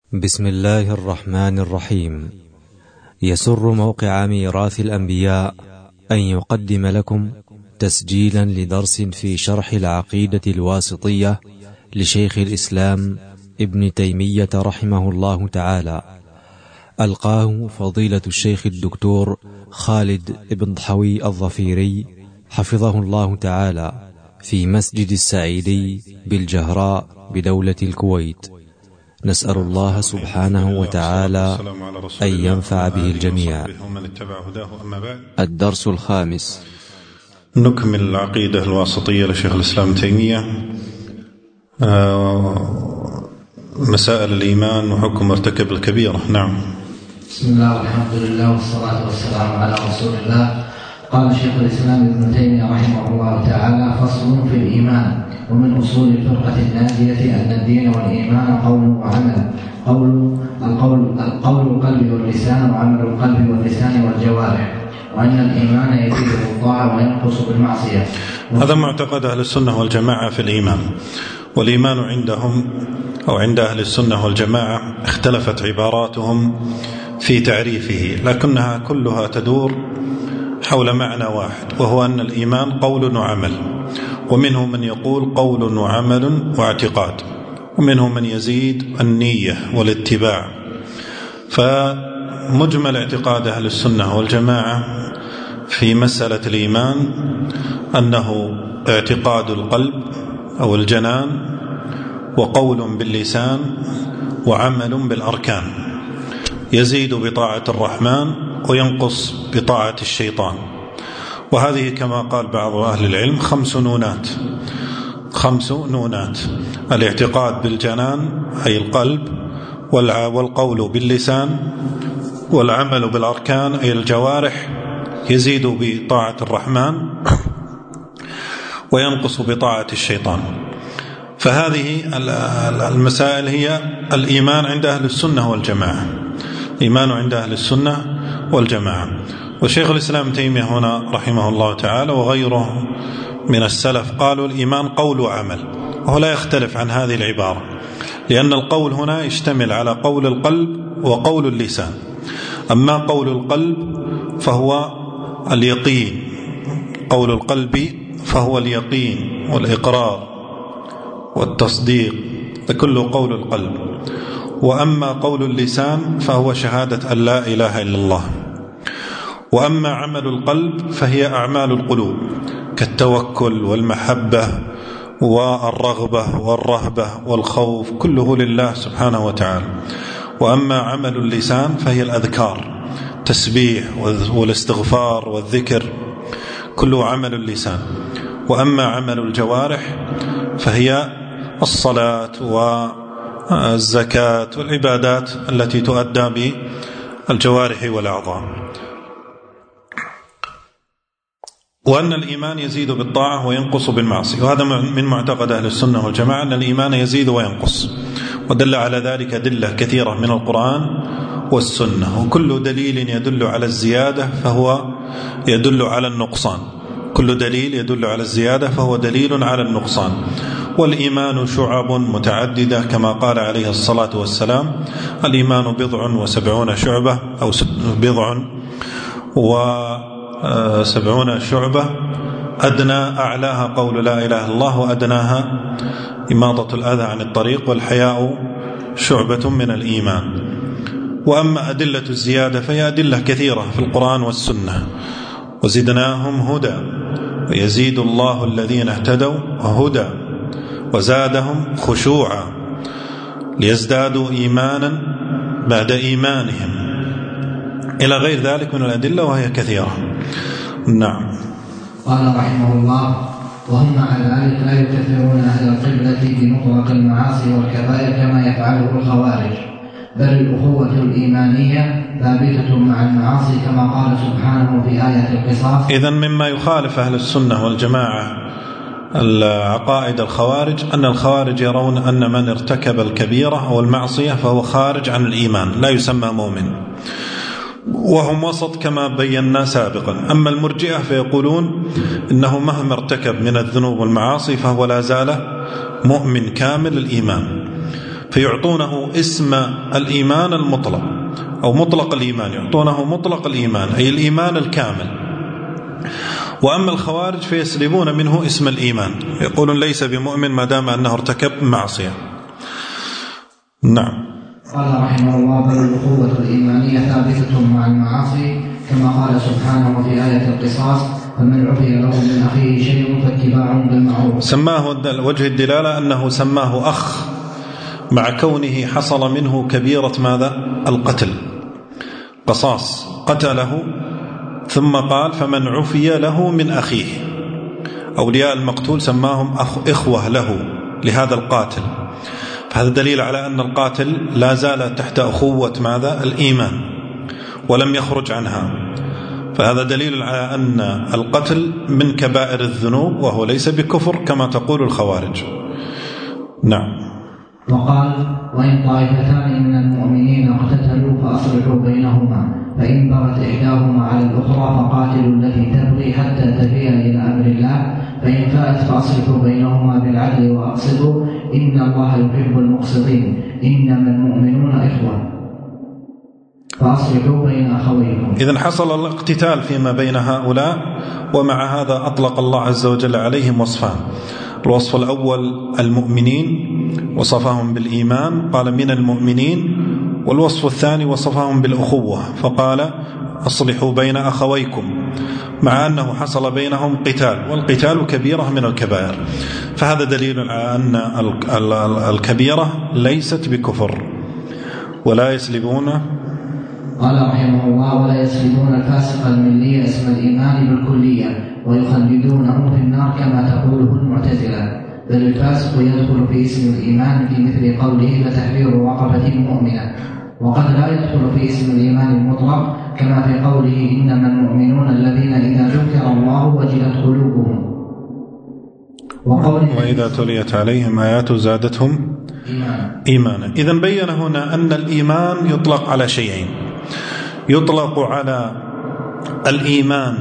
بسم الله الرحمن الرحيم. يسر موقع ميراث الأنبياء أن يقدم لكم تسجيلا لدرس في شرح العقيدة الواسطية لشيخ الإسلام ابن تيمية رحمه الله تعالى، ألقاه فضيلة الشيخ الدكتور خالد بن ضحوي الظفيري حفظه الله تعالى في مسجد السعيدي بالجهراء بدولة الكويت. نسأل الله سبحانه وتعالى أن ينفع به الجميع. الدرس الخامس. نكمل العقيدة الواسطية لشيخ الإسلام ابن تيمية، مسائل الإيمان وحكم مرتكب الكبيرة. نعم. بسم الله والحمد لله والصلاة والسلام على رسول الله. قال شيخ الإسلام ابن تيمية رحمه الله تعالى: فصل في الإيمان. ومن أصول الفرقة الناجية أن الدين والإيمان قول وعمل. القول القلب واللسان، وعمل القلب واللسان والجوارح، وأن الإيمان يزيد بالطاعة وينقص بالمعصية. هذا معتقد أهل السنة والجماعة في الإيمان. والإيمان عندهم أو عند أهل السنة والجماعة اختلفت عباراتهم في تعريفه، لكنها كلها تدور حول معنى واحد، وهو أن الإيمان قول وعمل. ومنهم من يقول قول وعمل واعتقاد، ومنهم من يزيد النية والاتباع. فمجمل اعتقاد أهل السنة والجماعة في مسألة الإيمان أنه اعتقاد القلب أو الجنان، وقول باللسان، وعمل بالأركان، يزيد بطاعة الرحمن وينقص بطاعة الشيطان. وهذه كما قال بعض أهل العلم 5 نونات: الاعتقاد بالجنان أي القلب، والقول باللسان، والعمل بالأركان أي الجوارح، يزيد بطاعة الرحمن وينقص بطاعة الشيطان. فهذه المسائل هي الإيمان عند أهل السنة والجماعة، إيمان عند أهل السنة والجماعة. وشيخ الإسلام ابن تيمية هنا رحمه الله تعالى وغيره من السلف قالوا الإيمان قول وعمل، وهو لا يختلف عن هذه العبارة، لأن القول هنا يشتمل على قول القلب وقول اللسان. أما قول القلب فهو اليقين، قول القلب فهو اليقين والإقرار والتصديق، كله قول القلب. وأما قول اللسان فهو شهادة أن لا إله إلا الله. وأما عمل القلب فهي أعمال القلوب كالتوكل والمحبة والرغبة والرهبة والخوف، كله لله سبحانه وتعالى. وأما عمل اللسان فهي الأذكار، تسبيح والاستغفار والذكر، كله عمل اللسان. وأما عمل الجوارح فهي الصلاة والزكاة والعبادات التي تؤدى بالجوارح والأعضاء. وأن الإيمان يزيد بالطاعة وينقص بالمعصية، وهذا من معتقد أهل السنة والجماعة أن الإيمان يزيد وينقص، ودل على ذلك أدلة كثيرة من القرآن والسنة. وكل دليل يدل على الزيادة فهو يدل على النقصان، كل دليل يدل على الزيادة فهو دليل على النقصان. والإيمان شعب متعددة كما قال عليه الصلاة والسلام: الإيمان 70 شعبة أو 70 شعبة، أدنى أعلاها قول لا إله إلا الله، وأدناها إماطة الأذى عن الطريق، والحياء شعبة من الإيمان. وأما أدلة الزيادة فهي أدلة كثيرة في القرآن والسنة: وزدناهم هدى ويزيد الله الذين اهتدوا هدى وزادهم خشوعا ليزدادوا إيمانا بعد إيمانهم، إلى غير ذلك من الأدلة وهي كثيرة. نعم. قال رحمه الله: وهم مع ذلك لا يكفرون أهل القبلة بمطلق المعاصي والكبائر كما يفعله الخوارج، بل الأخوة الإيمانية ثابتة مع المعاصي كما قال سبحانه في آية القصاص. إذن مما يخالف أهل السنة والجماعة العقائد الخوارج أن الخوارج يرون أن من ارتكب الكبيرة أو المعصية فهو خارج عن الإيمان، لا يسمى مؤمن، وهم وسط كما بينا سابقا. أما المرجئة فيقولون إنه مهما ارتكب من الذنوب والمعاصي فهو لا زال مؤمن كامل الإيمان. فيعطونه اسم الإيمان المطلق أو مطلق الإيمان، يعطونه مطلق الإيمان أي الإيمان الكامل. وأما الخوارج فيسلبون منه اسم الإيمان، يقولون ليس بمؤمن ما دام أنه ارتكب معصية. نعم. قال رحمه الله: بل الأخوة الإيمانية ثابتة مع المعاصي، كما قال سبحانه في آية القصاص: فمن عفي له من أخيه شيء فاتباع بالمعروف. سماه وجه الدلالة أنه سماه أخ مع كونه حصل منه كبيرة ماذا؟ القتل، قصاص، قتله، ثم قال فمن عفي له من أخيه. أولياء المقتول سماهم إخوة له لهذا القاتل، فهذا دليل على أن القاتل لا زال تحت أخوة ماذا؟ الإيمان، ولم يخرج عنها. فهذا دليل على أن القتل من كبائر الذنوب وهو ليس بكفر كما تقول الخوارج. نعم. وقال: وإن طائفتان من المؤمنين اقتتلوا فأصلحوا بينهما، فإن بغت إحداهما على الأخرى فقاتلوا التي تبغي حتى تفيء إلى أمر الله، فإن فاءت فأصلحوا بينهما بالعدل وأقسطوا إن الله يحب المقسطين، إنما المؤمنون إخوة فأصلحوا بين أخويكم. إذن حصل الاقتتال فيما بين هؤلاء، ومع هذا أطلق الله عز وجل عليهم وصفان: الوصف الأول المؤمنين وصفهم بالإيمان قال من المؤمنين، والوصف الثاني وصفهم بالأخوة فقال أصلحوا بين أخويكم، مع أنه حصل بينهم قتال، والقتال كبيرة من الكبائر. فهذا دليل على أن الكبيرة ليست بكفر. ولا يسلبون، قال رحمه الله: ولا يسلبون الفاسق الملي اسم الإيمان بالكلية ويخلدونه في النار كما تقوله المعتزلة، بل الفاسق يدخل في اسم الإيمان في مثل قوله لتحرير رقبة مؤمنة، وقد لا يدخل في اسم الإيمان المطلق كما في قوله إنما المؤمنون الذين إذا ذكر الله وجلت قلوبهم، وإذا تليت عليهم آيات زادتهم إيمانا. إذن بين هنا أن الإيمان يطلق على شيئين: يطلق على الإيمان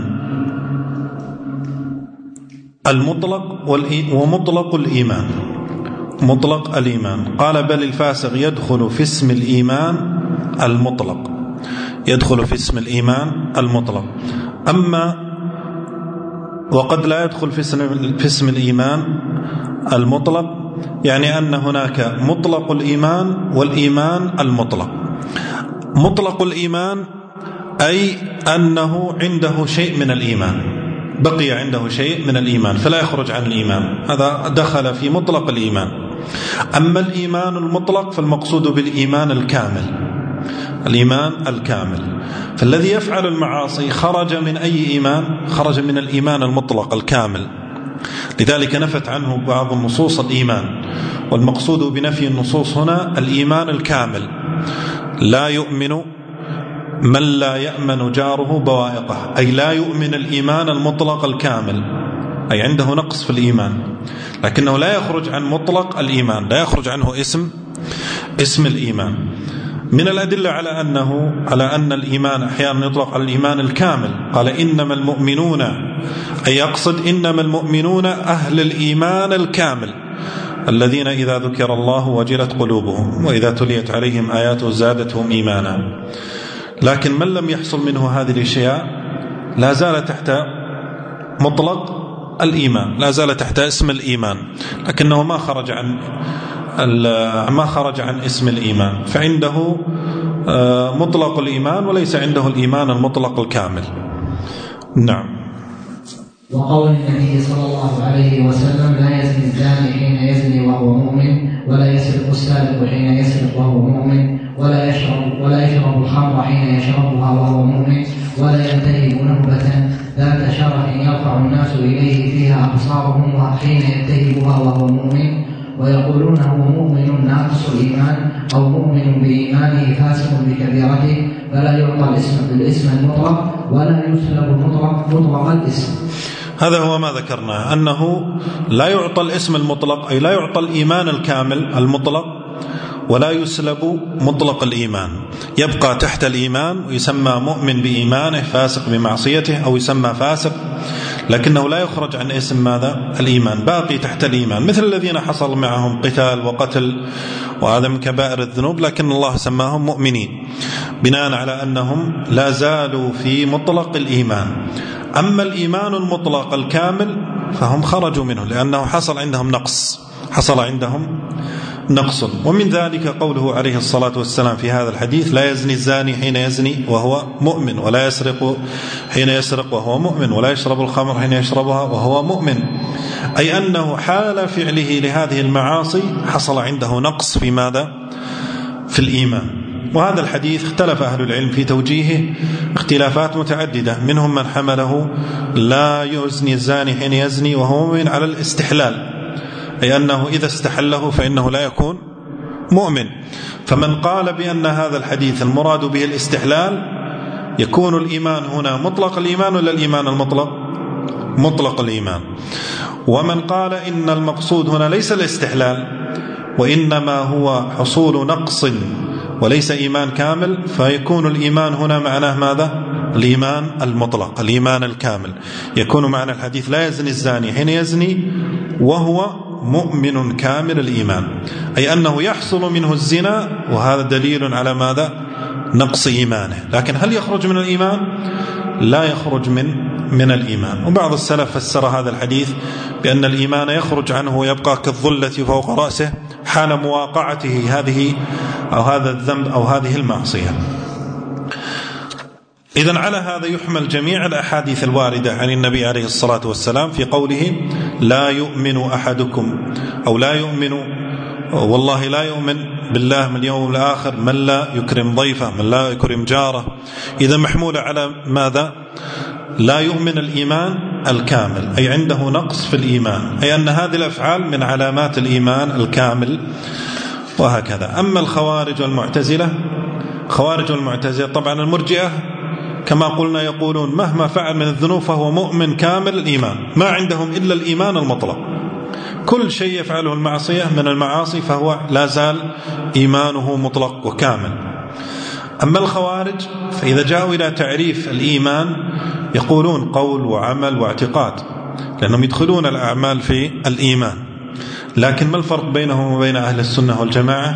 المطلق ومطلق الإيمان. مطلق الإيمان قال بل الفاسق يدخل في اسم الإيمان المطلق، يدخل في اسم الإيمان المطلق. أما وقد لا يدخل في اسم الإيمان المطلق، يعني أن هناك مطلق الإيمان والإيمان المطلق. مطلق الإيمان أي أنه عنده شيء من الإيمان، بقي عنده شيء من الإيمان فلا يخرج عن الإيمان، هذا دخل في مطلق الإيمان. أما الإيمان المطلق فالمقصود بالإيمان الكامل، الإيمان الكامل. فالذي يفعل المعاصي خرج من أي إيمان؟ خرج من الإيمان المطلق الكامل. لذلك نفت عنه بعض النصوص الإيمان، والمقصود بنفي النصوص هنا الإيمان الكامل. لا يؤمن من لا يأمن جاره بوائقه، أي لا يؤمن الإيمان المطلق الكامل، أي عنده نقص في الإيمان، لكنه لا يخرج عن مطلق الإيمان، لا يخرج عنه اسم الإيمان. من الأدلة على أن الإيمان أحيانا يطلق على الإيمان الكامل، قال إنما المؤمنون، أي يقصد إنما المؤمنون أهل الإيمان الكامل الذين إذا ذكر الله وجلت قلوبهم وإذا تليت عليهم آياته زادتهم إيمانا. لكن من لم يحصل منه هذه الأشياء لا زال تحت مطلق الإيمان، لا زال تحت اسم الإيمان، لكنه ما خرج عن اسم الإيمان، فعنده مطلق الإيمان وليس عنده الإيمان المطلق الكامل. نعم. وقول النبي صلى الله عليه وسلم: لا يزني الزاني حين يزني وهو مؤمن، ولا يسرق السارق حين يسرق وهو مؤمن، ولا يشرب الخمر حين يشربها وهو مؤمن، ولا ينتهب نهبة ذات شرف يرفع الناس إليه فيها أبصارهم حين ينتهبها وهو مؤمن، ويقولون هو مؤمن ناقص الإيمان أو مؤمن بإيمانه فاسق بكبيرته، فلا يعطى الاسم المطلق ولا يسلب مطلق الاسم. هذا هو ما ذكرناه، أنه لا يعطى الاسم المطلق، أي لا يعطى الإيمان الكامل المطلق، ولا يسلب مطلق الإيمان، يبقى تحت الإيمان ويسمى مؤمن بإيمانه فاسق بمعصيته، أو يسمى فاسق، لكنه لا يخرج عن اسم ماذا؟ الإيمان، باقي تحت الإيمان، مثل الذين حصل معهم قتال وقتل وهذا من كبائر الذنوب، لكن الله سماهم مؤمنين بناء على أنهم لا زالوا في مطلق الإيمان. أما الإيمان المطلق الكامل فهم خرجوا منه، لأنه حصل عندهم نقص. ومن ذلك قوله عليه الصلاة والسلام في هذا الحديث: لا يزني الزاني حين يزني وهو مؤمن، ولا يسرق حين يسرق وهو مؤمن، ولا يشرب الخمر حين يشربها وهو مؤمن. أي أنه حال فعله لهذه المعاصي حصل عنده نقص في ماذا؟ في الإيمان. وهذا الحديث اختلف أهل العلم في توجيهه اختلافات متعددة، منهم من حمله لا يزني الزاني حين يزني وهو مؤمن على الاستحلال، أي أنه إذا استحله فإنه لا يكون مؤمن. فمن قال بأن هذا الحديث المراد به الاستحلال، يكون الإيمان هنا مطلق الإيمان ولا الإيمان المطلق؟ مطلق الإيمان. ومن قال إن المقصود هنا ليس الاستحلال وإنما هو حصول نقص وليس إيمان كامل، فيكون الإيمان هنا معناه ماذا؟ الإيمان المطلق، الإيمان الكامل. يكون معنى الحديث لا يزني الزاني حين يزني وهو مؤمن كامل الإيمان، أي أنه يحصل منه الزنا، وهذا دليل على ماذا؟ نقص إيمانه. لكن هل يخرج من الإيمان؟ لا يخرج من الإيمان. وبعض السلف فسر هذا الحديث بأن الإيمان يخرج عنه ويبقى كالظلة فوق رأسه حال مواقعته هذه أو هذا الذنب أو هذه المعصية. إذن على هذا يحمل جميع الأحاديث الواردة عن النبي عليه الصلاة والسلام في قوله: لا يؤمن أحدكم، أو لا يؤمن، والله لا يؤمن بالله من اليوم الآخر من لا يكرم ضيفه، من لا يكرم جاره. إذا محمولة على ماذا؟ لا يؤمن الإيمان الكامل، أي عنده نقص في الإيمان، أي أن هذه الأفعال من علامات الإيمان الكامل، وهكذا. أما الخوارج والمعتزلة، طبعا المرجئة كما قلنا يقولون مهما فعل من الذنوب فهو مؤمن كامل الإيمان، ما عندهم إلا الإيمان المطلق، كل شيء يفعله المعصية من المعاصي فهو لا زال إيمانه مطلق وكامل. أما الخوارج فإذا جاءوا إلى تعريف الإيمان يقولون قول وعمل واعتقاد، لأنهم يدخلون الأعمال في الإيمان. لكن ما الفرق بينهم وبين أهل السنة والجماعة؟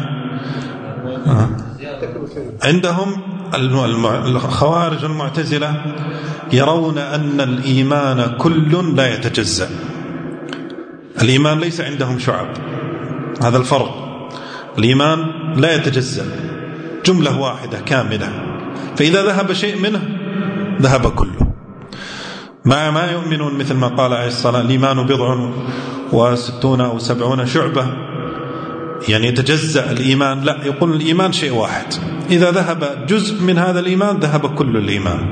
عندهم الخوارج المعتزلة يرون أن الإيمان كل لا يتجزأ، الإيمان ليس عندهم شعب، هذا الفرق. الإيمان لا يتجزأ، جملة واحدة كاملة، فإذا ذهب شيء منه ذهب كله. ما يؤمنون مثل ما قال عليه الصلاة: الإيمان 60 أو 70 شعبة، يعني يتجزأ الإيمان، لا، يقول الإيمان شيء واحد، إذا ذهب جزء من هذا الإيمان ذهب كل الإيمان.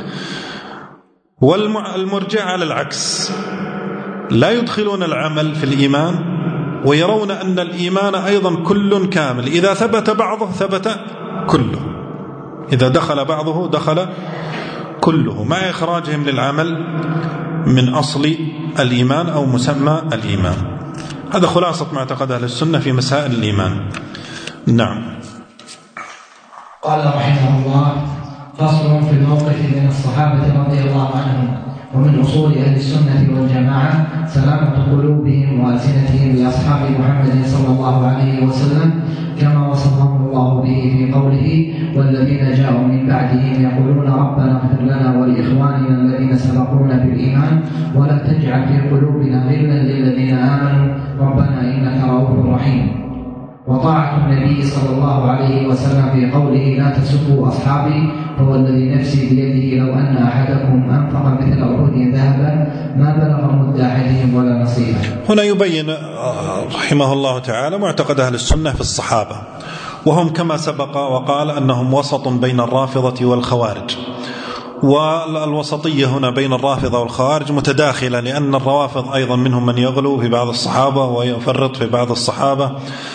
والمرجع على العكس، لا يدخلون العمل في الإيمان، ويرون أن الإيمان أيضا كل كامل، إذا ثبت بعضه ثبت كله، إذا دخل بعضه دخل كله، مع إخراجهم للعمل من أصل الإيمان أو مسمى الإيمان. هذا خلاصة ما اعتقد أهل السنة في مسائل الإيمان. نعم. قال رحمه الله: فصل في الموقف من الصحابة رضي الله عنهم. ومن أصول أهل السنة والجماعة سلامة قلوبهم وألسنتهم لأصحاب محمد صلى الله عليه وسلم، كما وصفهم الله به في قوله: والذين جاءوا من بعدهم يقولون ربنا اغفر لنا ولإخواننا الذين سبقونا بالإيمان ولا تجعل في قلوبنا غلا للذين آمنوا ربنا إنك رؤوف رحيم. وطاعة النبي صلى الله عليه وسلم في قوله: لا تسبوا أصحابي فهو الذي نفسي بيده لو أن أحدكم أنفق مثل أحد ذهبا ما بلغ مد أحدهم ولا نصيبه. هنا يبين رحمه الله تعالى معتقد أهل السنة في الصحابة، وهم كما سبق وقال أنهم وسط بين الرافضة والخوارج، والوسطية هنا بين الرافضة والخوارج متداخلة، لأن الروافض أيضا منهم من يغلو في بعض الصحابة ويفرط في بعض الصحابة.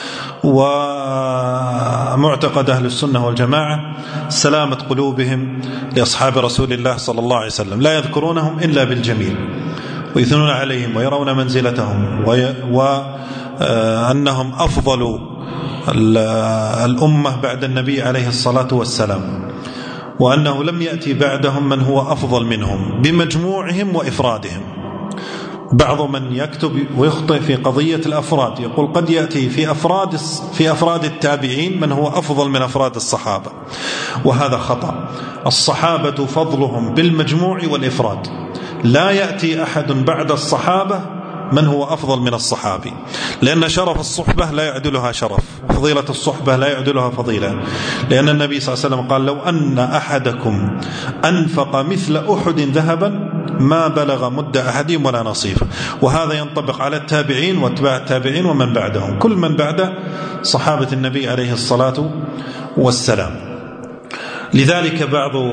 ومعتقد أهل السنة والجماعة سلامة قلوبهم لأصحاب رسول الله صلى الله عليه وسلم، لا يذكرونهم إلا بالجميل ويثنون عليهم ويرون منزلتهم وأنهم أفضل الأمة بعد النبي عليه الصلاة والسلام، وأنه لم يأتي بعدهم من هو أفضل منهم بمجموعهم وإفرادهم. بعض من يكتب ويخطئ في قضية الأفراد، يقول قد يأتي في أفراد التابعين من هو أفضل من أفراد الصحابة، وهذا خطأ. الصحابة فضلهم بالمجموع والإفراد، لا يأتي أحد بعد الصحابة من هو أفضل من الصحابي، لأن شرف الصحبة لا يعدلها شرف، فضيلة الصحبة لا يعدلها فضيلة، لأن النبي صلى الله عليه وسلم قال: لو أن أحدكم أنفق مثل أحد ذهبا ما بلغ مد أحدهم ولا نصيفه. وهذا ينطبق على التابعين واتباع التابعين ومن بعدهم، كل من بعد صحابة النبي عليه الصلاة والسلام. لذلك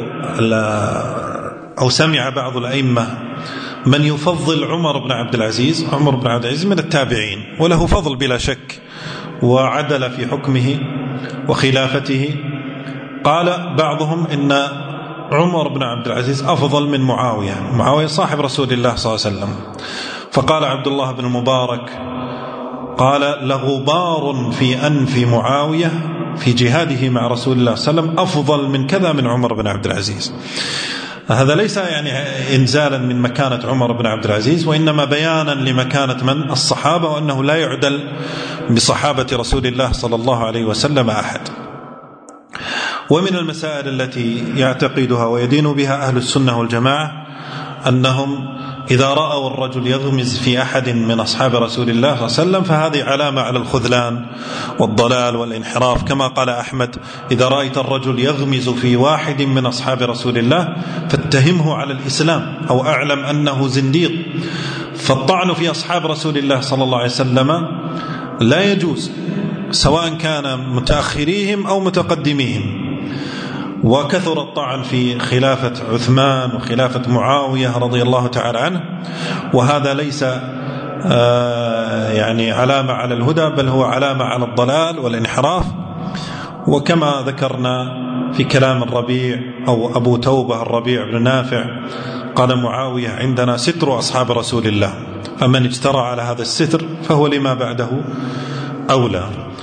سمع بعض الأئمة من يفضل عمر بن عبد العزيز من التابعين، وله فضل بلا شك، وعدل في حكمه وخلافته. قال بعضهم إن عمر بن عبد العزيز أفضل من معاوية صاحب رسول الله صلى الله عليه وسلم. فقال عبد الله بن المبارك قال: لغبار في أنف معاوية في جهاده مع رسول الله صلى الله عليه وسلم أفضل من كذا من عمر بن عبد العزيز. هذا ليس يعني إنزالا من مكانة عمر بن عبد العزيز، وإنما بيانا لمكانة من الصحابة، وأنه لا يعدل بصحابة رسول الله صلى الله عليه وسلم أحد. ومن المسائل التي يعتقدها ويدين بها أهل السنة والجماعة أنهم إذا رأوا الرجل يغمز في أحد من أصحاب رسول الله صلى الله عليه وسلم فهذه علامة على الخذلان والضلال والانحراف، كما قال أحمد: إذا رأيت الرجل يغمز في واحد من أصحاب رسول الله فاتهمه على الإسلام أو أعلم أنه زنديق. فالطعن في أصحاب رسول الله صلى الله عليه وسلم لا يجوز، سواء كان متأخريهم أو متقدميهم. وكثر الطعن في خلافة عثمان وخلافة معاوية رضي الله تعالى عنه، وهذا ليس يعني علامة على الهدى، بل هو علامة على الضلال والانحراف. وكما ذكرنا في كلام الربيع أو أبو توبة الربيع بن نافع قال معاوية: عندنا ستر أصحاب رسول الله، فمن اجترى على هذا الستر فهو لما بعده أولى.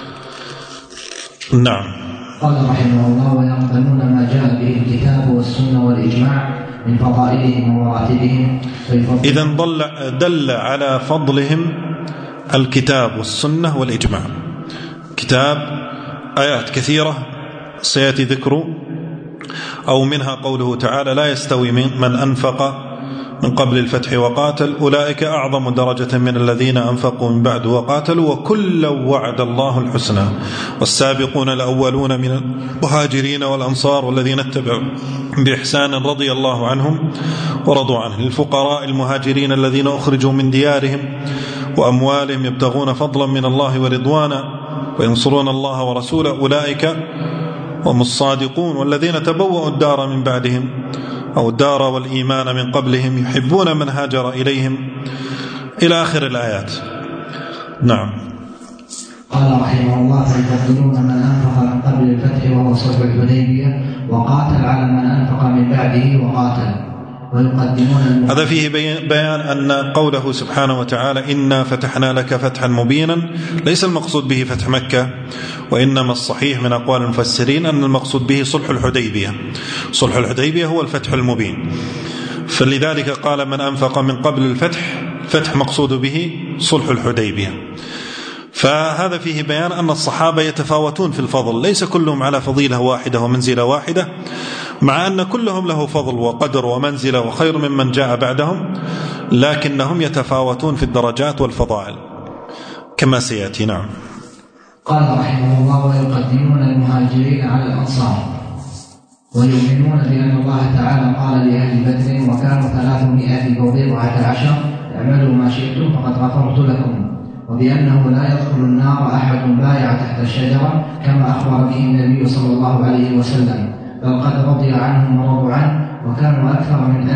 نعم. قال رحمه الله: ويقبلون ما جاء به الكتاب والسنة والإجماع من فضائلهم ومراتبهم. إذن دل على فضلهم الكتاب والسنة والإجماع. كتاب آيات كثيرة سيأتي ذكر، أو منها قوله تعالى: لا يستوي من أنفق من قبل الفتح وقاتل أولئك أعظم درجة من الذين أنفقوا من بعد وقاتلوا وكلا وعد الله الحسنى والسابقون الأولون من المهاجرين والأنصار والذين اتبعوا بإحسان رضي الله عنهم ورضوا عنه للفقراء المهاجرين الذين أخرجوا من ديارهم وأموالهم يبتغون فضلا من الله ورضوانا وينصرون الله ورسوله أولئك هم الصادقون والذين تبوأوا الدار من بعدهم أو الدار والإيمان من قبلهم يحبون من هاجر إليهم إلى آخر الآيات. نعم. قال رحمه الله: فيفضلون من أنفق من قبل الفتح وهو صلح الحديبية وقاتل على من أنفق من بعده وقاتل، ويقدمون هذا فيه بيان أن قوله سبحانه وتعالى: إنا فتحنا لك فتحا مبينا ليس المقصود به فتح مكة، وإنما الصحيح من أقوال المفسرين أن المقصود به صلح الحديبية. صلح الحديبية هو الفتح المبين، فلذلك قال من أنفق من قبل الفتح مقصود به صلح الحديبية. فهذا فيه بيان أن الصحابة يتفاوتون في الفضل، ليس كلهم على فضيلة واحدة ومنزلة واحدة، مع أن كلهم له فضل وقدر ومنزلة وخير ممن جاء بعدهم، لكنهم يتفاوتون في الدرجات والفضائل كما سيأتي. نعم. قال رحمه الله: ويقدمون المهاجرين على الأنصار ويؤمنون بأن الله تعالى قال لأهل بدر وكانوا 300 و14 اعملوا ما شئتم فقد غفرت لكم، وبأنه لا يدخل النار أحد بايع تحت الشجرة كما أخبر به النبي صلى الله عليه وسلم، بل قد رضي عنهم ورضوا عنه وكانوا أكثر من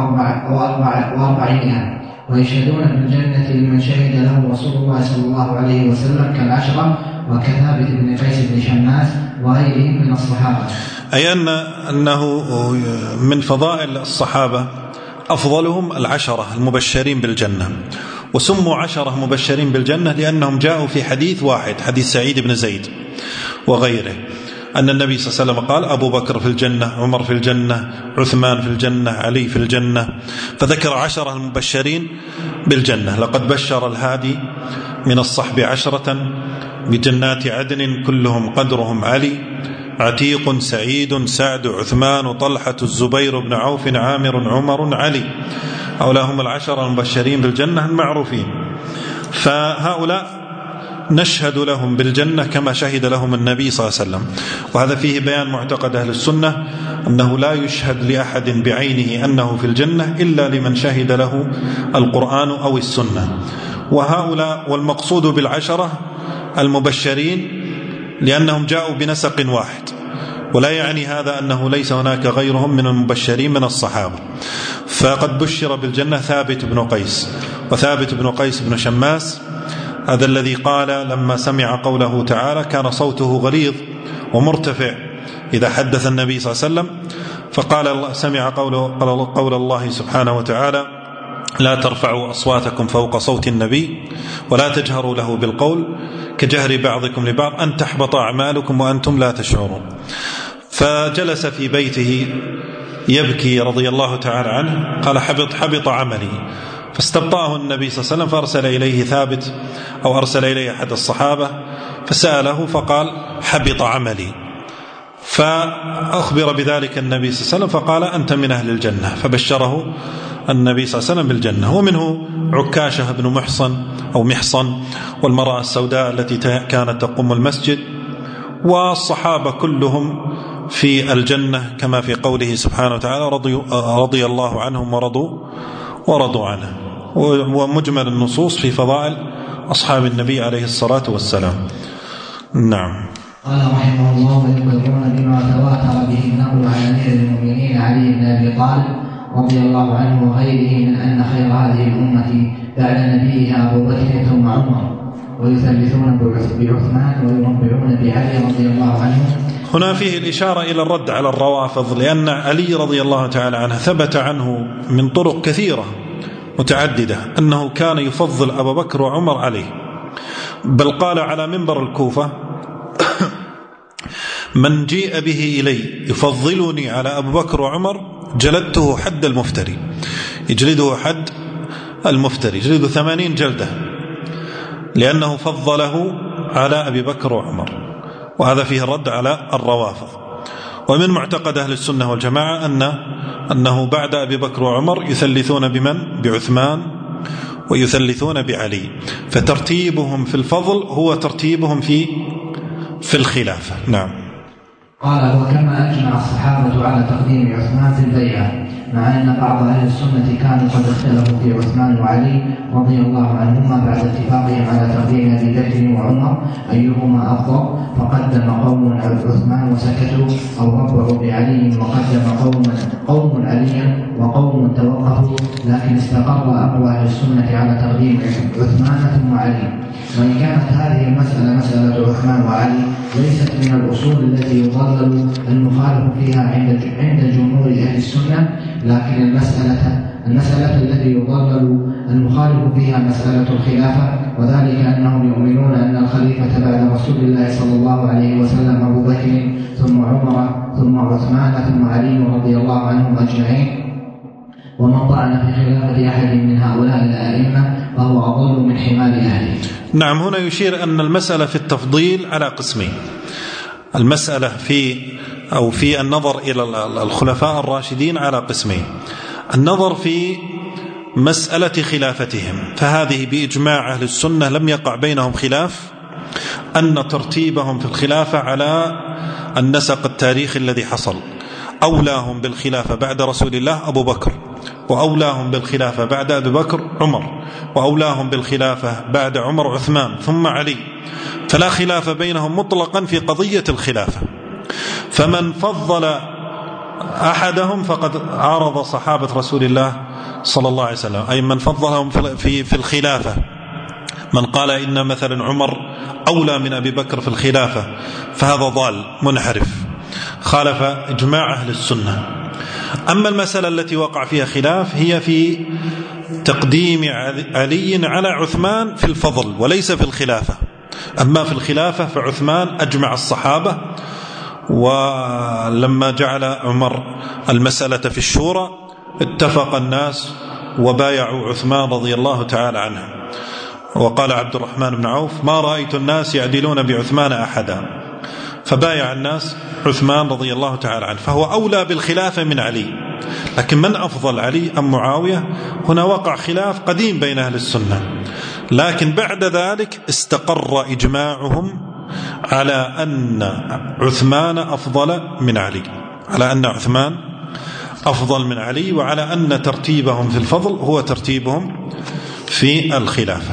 1400 ويشهدون بالجنة لمن شهد له رسول الله صلى الله عليه وسلم كالعشرة وكثابت بن قيس بن شماس وغيرهم من الصحابة. أي أنه من فضائل الصحابة أفضلهم 10 المبشرين بالجنة، وسموا 10 مبشرين بالجنة لأنهم جاءوا في حديث واحد، حديث سعيد بن زيد وغيره، أن النبي صلى الله عليه وسلم قال أبو بكر في الجنة، عمر في الجنة، عثمان في الجنة، علي في الجنة، فذكر 10 المبشرين بالجنة. لقد بشر الهادي من الصحب 10 بجنات عدن كلهم قدرهم علي، عتيق سعيد سعد عثمان طلحة الزبير بن عوف عامر عمر علي. هؤلاء هم 10 المبشرين بالجنة المعروفين، فهؤلاء نشهد لهم بالجنة كما شهد لهم النبي صلى الله عليه وسلم. وهذا فيه بيان معتقد أهل السنة أنه لا يشهد لأحد بعينه أنه في الجنة إلا لمن شهد له القرآن أو السنة. وهؤلاء والمقصود بال10 المبشرين لأنهم جاءوا بنسق واحد، ولا يعني هذا أنه ليس هناك غيرهم من المبشرين من الصحابة. فقد بشر بالجنة ثابت بن قيس، وثابت بن قيس بن شماس هذا الذي قال لما سمع قوله تعالى كان صوته غليظ ومرتفع إذا حدث النبي صلى الله عليه وسلم، فقال سمع قول الله سبحانه وتعالى لا ترفعوا أصواتكم فوق صوت النبي ولا تجهروا له بالقول كجهر بعضكم لبعض أن تحبط أعمالكم وأنتم لا تشعرون. فجلس في بيته يبكي رضي الله تعالى عنه، قال حبط عملي. فاستبطأه النبي صلى الله عليه وسلم فأرسل إليه ثابت أو أرسل إليه أحد الصحابة فسأله فقال حبط عملي، فأخبر بذلك النبي صلى الله عليه وسلم فقال أنت من أهل الجنة، فبشره النبي صلى الله عليه وسلم بالجنة. ومنه عكاشة بن محصن والمرأة السوداء التي كانت تقوم المسجد، والصحابة كلهم في الجنة كما في قوله سبحانه وتعالى رضي الله عنهم ورضوا عنه. ومجمل النصوص في فضائل أصحاب النبي عليه الصلاة والسلام. نعم. قال رحمه الله ويخبرون بما تواتر به النقل عن أمير المؤمنين علي بن أبي طالب رضي الله عنه وغيره من أن خير هذه الأمة بعد نبيها أبو بكر ثم عمر، ويثلثون بعثمان ويربعون بعلي رضي الله عنه. هنا فيه الإشارة إلى الرد على الروافض، لأن علي رضي الله تعالى عنه ثبت عنه من طرق كثيرة متعددة أنه كان يفضل أبا بكر وعمر عليه، بل قال على منبر الكوفة من جيء به إلي يفضلني على أبو بكر وعمر جلدته حد المفتري، يجلده حد المفتري، يجلده 80 جلدة لأنه فضله على أبي بكر وعمر. وهذا فيه الرد على الروافض. ومن معتقد أهل السنة والجماعة أنه بعد أبي بكر وعمر يثلثون بمن؟ بعثمان، ويثلثون بعلي، فترتيبهم في الفضل هو ترتيبهم في الخلافة. نعم. قال وكما أجمع الصحابة على تقديم عثمان في البيعة، مع أن بعض أهل السنة كانوا قد اختلفوا في عثمان وعلي رضي الله عنهما بعد اتفاقهم على تقديم أبي بكر وعمر أيهما أفضل، فقدم قوم عثمان وسكتوا، أو ربعوا بعلي وقدم قوم عليا وقوم توقفوا، لكن استقر أقوى أهل السنة على تقديم عثمان ثم علي. وإن كانت هذه المسألة مسألة عثمان وعلي ليست من الأصول التي يضلل المخالف فيها عند جمهور أهل السنة، لكن المسألة التي يضلل المخالف فيها مسألة الخلافة، وذلك أنهم يؤمنون أن الخليفة بعد رسول الله صلى الله عليه وسلم أبو بكر ثم عمر ثم عثمان ثم علي رضي الله عنهم أجمعين، ومن طعن في خلافة أحد من هؤلاء الأئمة فهو أضل من حمار أهله. نعم. هنا يشير أن المسألة في التفضيل على قسمين. المسألة في النظر إلى الخلفاء الراشدين على قسمين. النظر في مسألة خلافتهم، فهذه بإجماع أهل السنة لم يقع بينهم خلاف أن ترتيبهم في الخلافة على النسق التاريخي الذي حصل. أولاهم بالخلافة بعد رسول الله أبو بكر، وأولاهم بالخلافة بعد أبي بكر عمر، وأولاهم بالخلافة بعد عمر عثمان ثم علي، فلا خلاف بينهم مطلقا في قضية الخلافة. فمن فضل أحدهم فقد عارض صحابة رسول الله صلى الله عليه وسلم، أي من فضلهم في الخلافة. من قال إن مثلا عمر أولى من أبي بكر في الخلافة فهذا ضال منحرف، خالف إجماع أهل السنة. أما المسألة التي وقع فيها خلاف هي في تقديم علي على عثمان في الفضل وليس في الخلافة. أما في الخلافة فعثمان أجمع الصحابة ولما جعل عمر المسألة في الشورى اتفق الناس وبايعوا عثمان رضي الله تعالى عنه. وقال عبد الرحمن بن عوف: ما رأيت الناس يعدلون بعثمان أحدا، فبايع الناس عثمان رضي الله تعالى عنه، فهو أولى بالخلافة من علي. لكن من أفضل، علي أم معاوية؟ هنا وقع خلاف قديم بين أهل السنة، لكن بعد ذلك استقر إجماعهم على أن عثمان أفضل من علي، على أن عثمان أفضل من علي، وعلى أن ترتيبهم في الفضل هو ترتيبهم في الخلافة.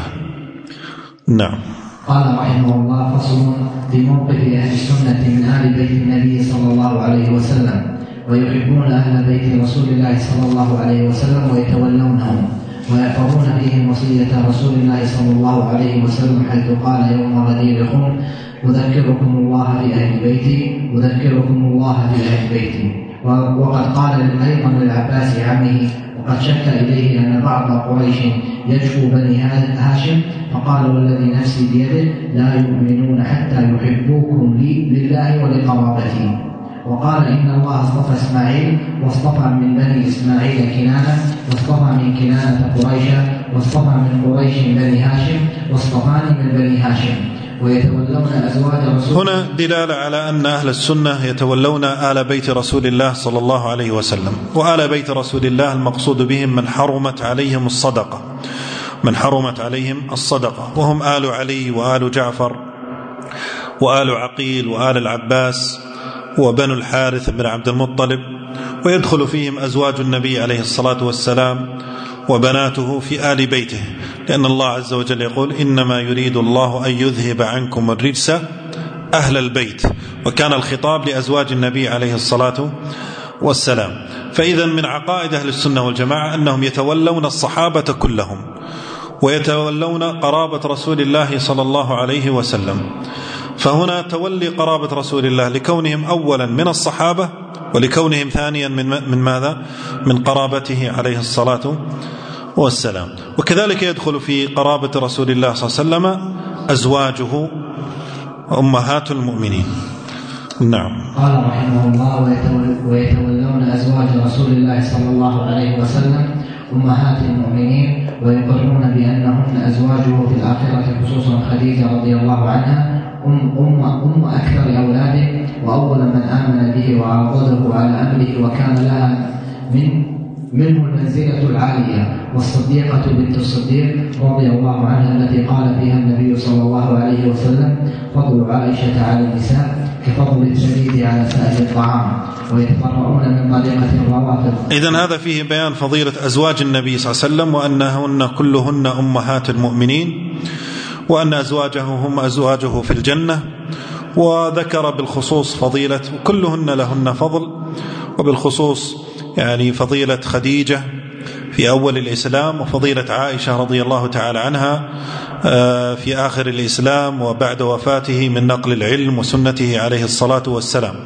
نعم. قال رحمه الله: فصل في موقف أهل السنة من آل بيت النبي صلى الله عليه وسلم، ويحبون أهل بيت رسول الله صلى الله عليه وسلم ويتولونهم ويحفظون فيهم وصية رسول الله صلى الله عليه وسلم، حيث قال يوم غدير خم: أذكركم الله في أهل بيتي، أذكركم الله في أهل بيتي. وقد قال أيضا للعباس عمه، وقد شك إليه أن بعض قريش يجفو بني هاشم، فقال: والذي نفسي بيده لا يؤمنون حتى يحبوكم لي لله ولقرابتي. وقال: إن الله اصطفى إسماعيل، واصطفى من بني إسماعيل كنانة، واصطفى من كنانة قريشا، واصطفى من قريش بني هاشم، واصطفاني من بني هاشم. ويتولون أزواج رسول. هنا دلالة على أن أهل السنة يتولون آل بيت رسول الله صلى الله عليه وسلم. وآل بيت رسول الله المقصود بهم من حرمت عليهم الصدقة، من حرمت عليهم الصدقة، وهم آل علي وآل جعفر وآل عقيل وآل العباس وبنو الحارث بن عبد المطلب، ويدخل فيهم أزواج النبي عليه الصلاة والسلام وبناته في آل بيته، لأن الله عز وجل يقول: إنما يريد الله أن يذهب عنكم الرجس أهل البيت، وكان الخطاب لأزواج النبي عليه الصلاة والسلام. فإذا من عقائد أهل السنة والجماعة أنهم يتولون الصحابة كلهم، ويتولون قرابة رسول الله صلى الله عليه وسلم. فهنا تولي قرابة رسول الله لكونهم أولا من الصحابة، ولكونهم ثانيا من ماذا؟ من قرابته عليه الصلاة والسلام. وكذلك يدخل في قرابة رسول الله صلى الله عليه وسلم أزواجه أمهات المؤمنين. نعم. قال رحمه الله: ويتولون أزواج رسول الله صلى الله عليه وسلم أمهات المؤمنين، ويقرون بأنهن أزواجه في الآخرة، خصوصا خديجة رضي الله عنها أم أكثر أولاده، وأول من آمن به وعرضه على أمره، وكان لها منه المنزلة العالية. والصديقة بنت الصديق رضي الله عنها التي قال فيها النبي صلى الله عليه وسلم: فضل عائشة على النساء كفضل الجليد على سائر الطعام. ويتفرعون من طريقة الروافض. إذن هذا فيه بيان فضيلة أزواج النبي صلى الله عليه وسلم، وأنهن كلهن أمهات المؤمنين، وأن أزواجه هم أزواجه في الجنة. وذكر بالخصوص فضيلة كلهن لهن فضل، وبالخصوص يعني فضيلة خديجة في أول الإسلام، وفضيلة عائشة رضي الله تعالى عنها في آخر الإسلام وبعد وفاته من نقل العلم وسنته عليه الصلاة والسلام.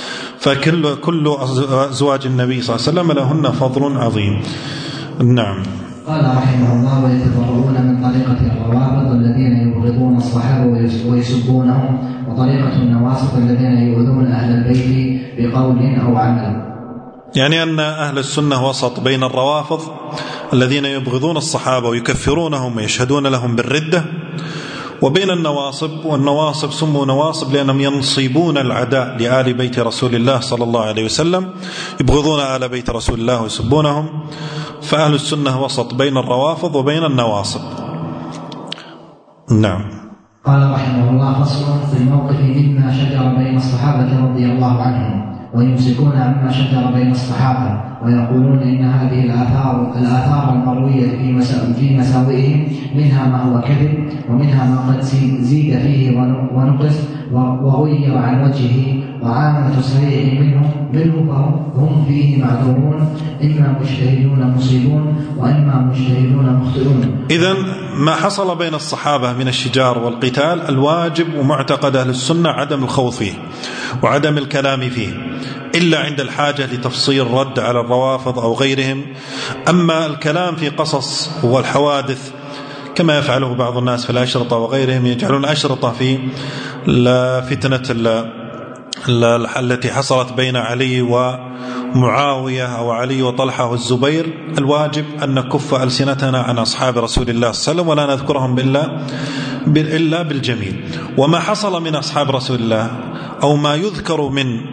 فكل أزواج النبي صلى الله عليه وسلم لهن فضل عظيم. نعم. قال رحمه الله: ويتفرعون من طريقة الروافض الذين يبغضون الصحابة ويسبونهم، وطريقة النواصب الذين يؤذون أهل البيت بقول أو عمل. يعني أن أهل السنة وسط بين الروافض الذين يبغضون الصحابة ويكفرونهم ويشهدون لهم بالردة، وبين النواصب. والنواصب سموا نواصب لأنهم ينصبون العداء لآل بيت رسول الله صلى الله عليه وسلم، يبغضون آل بيت رسول الله ويسبونهم. فأهل السنة وسط بين الروافض وبين النواصب. نعم. قال رحمه الله: فصل في الموقف مما شجر بين الصحابة رضي الله عنهم، ويمسكون عما شجر بين الصحابة، ويقولون إن هذه الآثار المروية في مساوئهم منها ما هو كذب، ومنها ما قد زيد فيه ونقص وغير عن وجهه، وعامة صحيح منه فهم فيه معذورون، إما مجتهدون مصيبون وإما مجتهدون مخطئون. إذن ما حصل بين الصحابة من الشجار والقتال الواجب ومعتقد أهل السنة عدم الخوض فيه وعدم الكلام فيه، إلا عند الحاجة لتفصيل رد على الروافض أو غيرهم. أما الكلام في قصص والحوادث كما يفعله بعض الناس في الأشرطة وغيرهم، يجعلون أشرطة في فتنة التي حصلت بين علي ومعاوية أو علي وطلحة والزبير، الواجب أن نكف ألسنتنا عن أصحاب رسول الله صلى الله عليه وسلم ولا نذكرهم إلا بالجميل. وما حصل من أصحاب رسول الله أو ما يذكر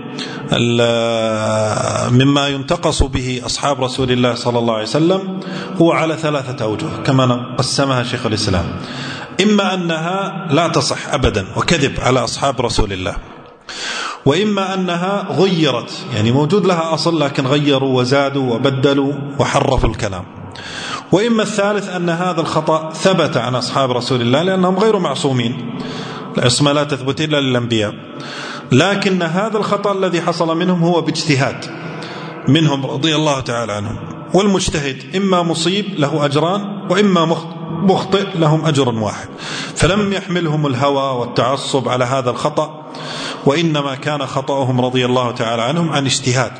مما ينتقص به أصحاب رسول الله صلى الله عليه وسلم هو على 3 أوجه كما قسمها شيخ الإسلام. إما أنها لا تصح أبدا وكذب على أصحاب رسول الله، وإما أنها غيرت، يعني موجود لها أصل لكن غيروا وزادوا وبدلوا وحرفوا الكلام، وإما الثالث أن هذا الخطأ ثبت عن أصحاب رسول الله لأنهم غير معصومين، العصمة لا تثبت إلا للأنبياء، لكن هذا الخطأ الذي حصل منهم هو باجتهاد منهم رضي الله تعالى عنهم. والمجتهد إما مصيب له أجران وإما مخطئ لهم أجر واحد، فلم يحملهم الهوى والتعصب على هذا الخطأ، وإنما كان خطأهم رضي الله تعالى عنهم عن اجتهاد.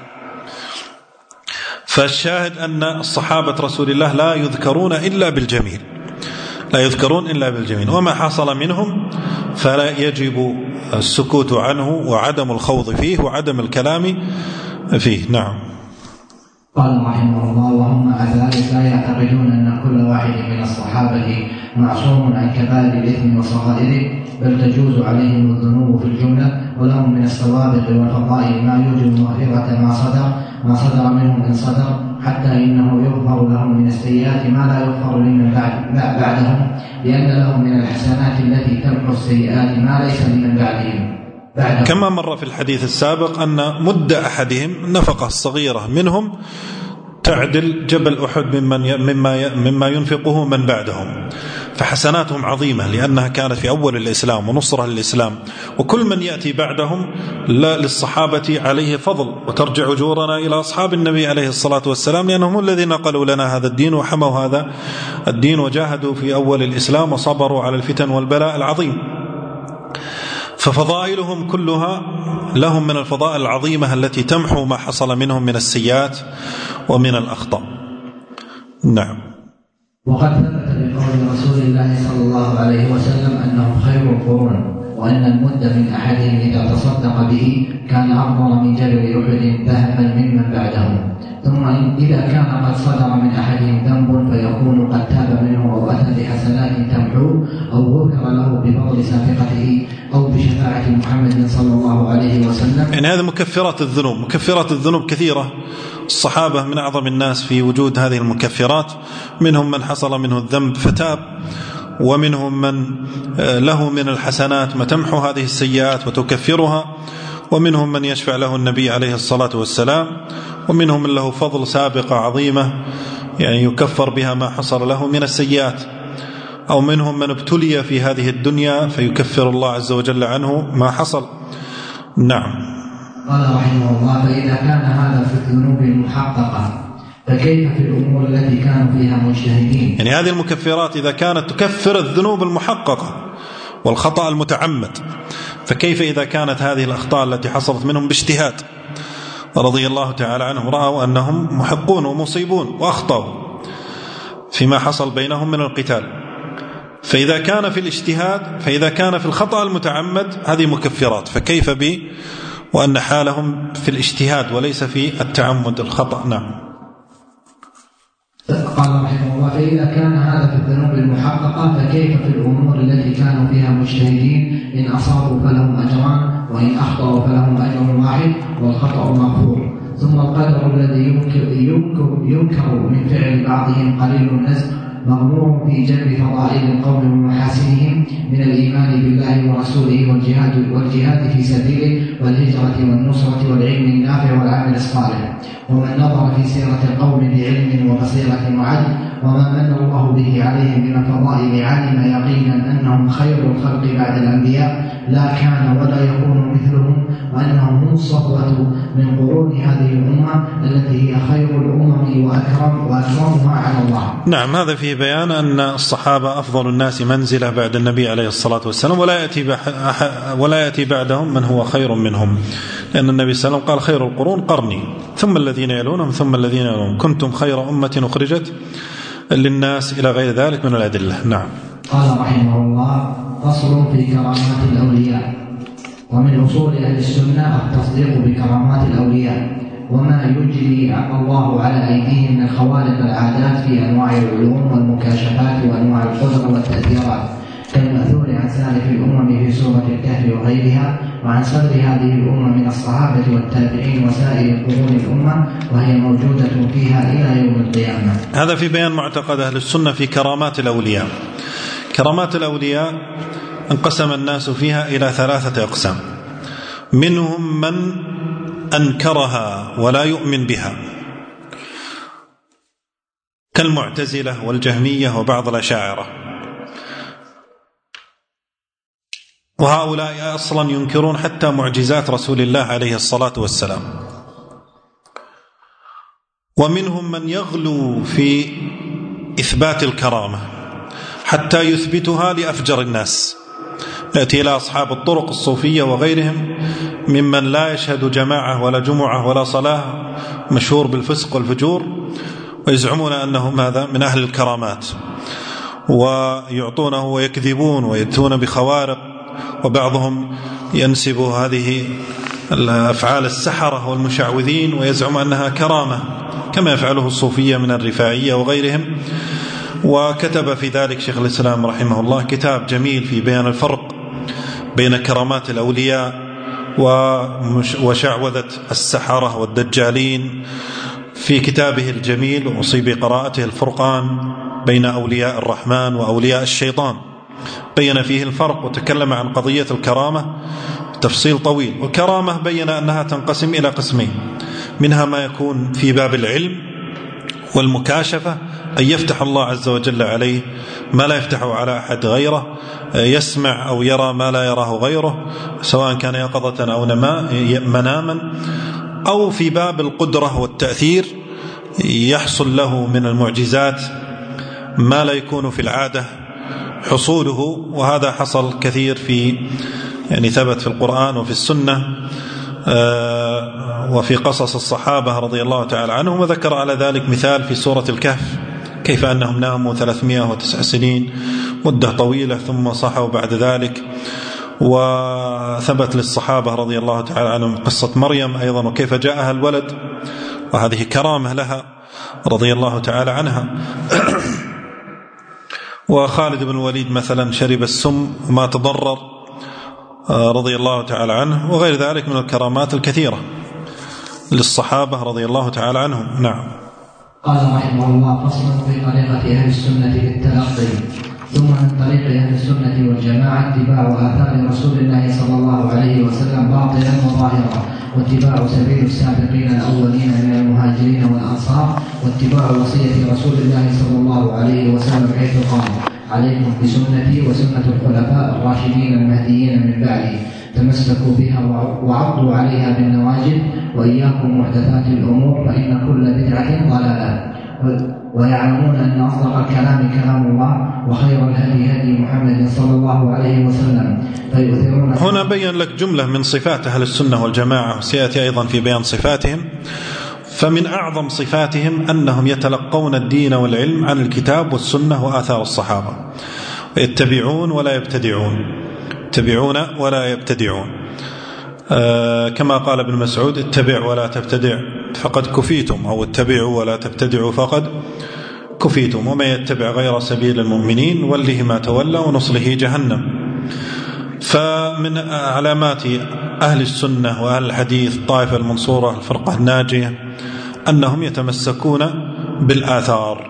فالشاهد أن الصحابة رسول الله لا يذكرون إلا بالجميل، لا يذكرون إلا بالجميل، وما حصل منهم فلا يجب السكوت عنه وعدم الخوض فيه وعدم الكلام فيه. نعم. قال رحمه الله: وهم مع ذلك لا يعتقدون أن كل واحد من الصحابة معصوم عن كبائر الإثم وصغائره، بل تجوز عليهم الذنوب في الجملة، ولهم من السوابق والفضائل ما يوجب مغفرة ما صدر منهم إن صدر، حتى إنه يغفر لهم من السيئات ما لا يغفر لمن بعدهم، لأن لهم من الحسنات التي تمحو السيئات ما ليس لمن بعدهم. كما مر في الحديث السابق أن مد أحدهم النفقة الصغيرة منهم تعدل جبل أحد مما ينفقه من بعدهم، فحسناتهم عظيمة لأنها كانت في أول الإسلام ونصرة للإسلام، وكل من يأتي بعدهم للصحابة عليه فضل، وترجع أجورنا إلى أصحاب النبي عليه الصلاة والسلام، لأنهم الذين نقلوا لنا هذا الدين وحموا هذا الدين وجاهدوا في أول الإسلام وصبروا على الفتن والبلاء العظيم. ففضائلهم كلها لهم من الفضائل العظيمة التي تمحو ما حصل منهم من السيئات ومن الأخطاء. نعم. وقد ثبت بقول رسول الله صلى الله عليه وسلم أنهم خير القرون، وأن المد من أحدهم إذا تصدق به كان أفضل من جبل أحد ذهبا ممن بعدهم. ثم إذا كان قد صدر من أحدهم ذنب فيكون قد تاب منه أو أتى بحسنات تمحوه أو غفر له بفضل سابقته أو بشفاعة محمد صلى الله عليه وسلم. يعني هذه مكفرات الذنوب. مكفرات الذنوب كثيرة، الصحابة من أعظم الناس في وجود هذه المكفرات، منهم من حصل منه الذنب فتاب، ومنهم من له من الحسنات ما تمحو هذه السيئات وتكفرها، ومنهم من يشفع له النبي عليه الصلاة والسلام، ومنهم من له فضل سابقة عظيمة يعني يكفر بها ما حصل له من السيئات، أو منهم من ابتلي في هذه الدنيا فيكفر الله عز وجل عنه ما حصل. نعم. قال رحمه الله: فإذا كان هذا في الذنوب المحققة فكيف في الأمور التي كانوا فيها مجتهدين؟ يعني هذه المكفرات إذا كانت تكفر الذنوب المحققة والخطأ المتعمد، فكيف إذا كانت هذه الأخطاء التي حصلت منهم باجتهاد رضي الله تعالى عنهم، رأوا أنهم محقون ومصيبون وأخطأوا فيما حصل بينهم من القتال. فإذا كان في الاجتهاد، فإذا كان في الخطأ المتعمد هذه مكفرات، فكيف بي وأن حالهم في الاجتهاد وليس في التعمد الخطأ. نعم. قال رحمه الله: فإذا كان هذا في الذنوب المحققة فكيف في الأمور التي كانوا فيها مجتهدين؟ إن أصابوا فلهم أجران، وإن أخطأوا فلهم أجر واحد والخطأ مغفور. ثم القدر الذي ينكر من فعل بعضهم قليل النزل مغمور في جلب فضائل القوم ومحاسنهم من الإيمان بالله ورسوله والجهاد في سبيله والهجرة والنصرة والعلم النافع والعمل الصالح. ومن نظر في سيرة القوم بعلم وبصيرة وعدل وما من الله به عليهم من الفضائل علم يقينا أنهم خير الخلق بعد الأنبياء لا كان ولا يكون مثلهم، وأنهم هم الصفوة من قرون هذه الأمة التي هي خير الأمم وأكرمها على الله. نعم. هذا فيه بيان أن الصحابة أفضل الناس منزلة بعد النبي عليه الصلاة والسلام، ولا يأتي بعدهم من هو خير منهم، لأن النبي صلى الله عليه وسلم قال: خير القرون قرني ثم الذين يلونهم ثم الذين يلونهم كنتم خير أمة أخرجت للناس إلى غير ذلك من الأدلة. نعم. قال رحمه الله: فصل في كرامات الأولياء. ومن أصول أهل السنة التصديق بكرامات الأولياء وما يجري الله على أيديهم من خوارق العادات في أنواع العلوم والمكاشفات وأنواع القدر والتأثيرات، كالمأثور عن سالف الأمم في سورة الكهف وغيرها، وعن صدر هذه الأمة من الصحابة والتابعين وسائر قرون الأمة، وهي موجودة فيها إلى يوم القيامة. هذا في بيان معتقد أهل السنة في كرامات الأولياء. كرامات الأولياء انقسم الناس فيها إلى 3 أقسام، منهم من أنكرها ولا يؤمن بها كالمعتزلة والجهمية وبعض الأشاعرة، وهؤلاء أصلا ينكرون حتى معجزات رسول الله عليه الصلاة والسلام. ومنهم من يغلو في إثبات الكرامة حتى يثبتها لأفجر الناس، يأتي إلى أصحاب الطرق الصوفية وغيرهم ممن لا يشهد جماعة ولا جمعة ولا صلاة، مشهور بالفسق والفجور، ويزعمون أنهم هذا من أهل الكرامات، ويعطونه ويكذبون ويأتون بخوارق، وبعضهم ينسب هذه الأفعال السحرة والمشعوذين ويزعم أنها كرامة كما يفعله الصوفية من الرفاعية وغيرهم. وكتب في ذلك شيخ الإسلام رحمه الله كتاب جميل في بيان الفرق بين كرامات الأولياء وشعوذة السحرة والدجالين في كتابه الجميل وأصيب بقراءته الفرقان بين أولياء الرحمن وأولياء الشيطان، بين فيه الفرق وتكلم عن قضية الكرامة تفصيل طويل. وكرامة بين أنها تنقسم إلى قسمين، منها ما يكون في باب العلم والمكاشفة، أن يفتح الله عز وجل عليه ما لا يفتحه على أحد غيره، يسمع أو يرى ما لا يراه غيره سواء كان يقظة أو مناما، أو في باب القدرة والتأثير يحصل له من المعجزات ما لا يكون في العادة حصوله، وهذا حصل كثير في ثبت في القرآن وفي السنة وفي قصص الصحابة رضي الله تعالى عنهم. وذكر على ذلك مثال في سورة الكهف، كيف أنهم ناموا 309 سنين، مدة طويلة، ثم صحوا بعد ذلك. وثبت للصحابة رضي الله تعالى عنهم قصة مريم أيضا، وكيف جاءها الولد، وهذه كرامة لها رضي الله تعالى عنها. وخالد بن الوليد مثلا شرب السم وما تضرر رضي الله تعالى عنه، وغير ذلك من الكرامات الكثيرة للصحابة رضي الله تعالى عنهم. نعم. قال رحمه الله: فصل في طريقة أهل السنة في التلقي. ثم من طريق أهل السنة والجماعة اتباع آثار رسول الله صلى الله عليه وسلم باطلا وظاهرا، واتباع سبيل السابقين الأولين من المهاجرين والأنصار، واتباع وصية رسول الله صلى الله عليه وسلم حيث قال: عليكم بسنتي وسنة الخلفاء الراشدين المهديين من بعدي، تمسكوا بها وعضوا عليها بالنواجذ، وإياكم محدثات الأمور فإن كل بدعة ضلالة. ويعلمون أن أصدق الكلام كلام الله، وخير الهدي هدي محمد صلى الله عليه وسلم. فيؤثرون. هنا بين لك جملة من صفات أهل السنة والجماعة، وسيأتي أيضا في بيان صفاتهم. فمن أعظم صفاتهم أنهم يتلقون الدين والعلم عن الكتاب والسنة وآثار الصحابة، ويتبعون ولا يبتدعون، يتبعون ولا يبتدعون، كما قال ابن مسعود: اتبع ولا تبتدع فقد كفيتم، أو اتبعوا ولا تبتدعوا فقد كفيتم، ومن يتبع غير سبيل المؤمنين وله ما تولى ونصله جهنم. فمن علامات أهل السنة وأهل الحديث الطائفة المنصورة الفرقة الناجية أنهم يتمسكون بالآثار.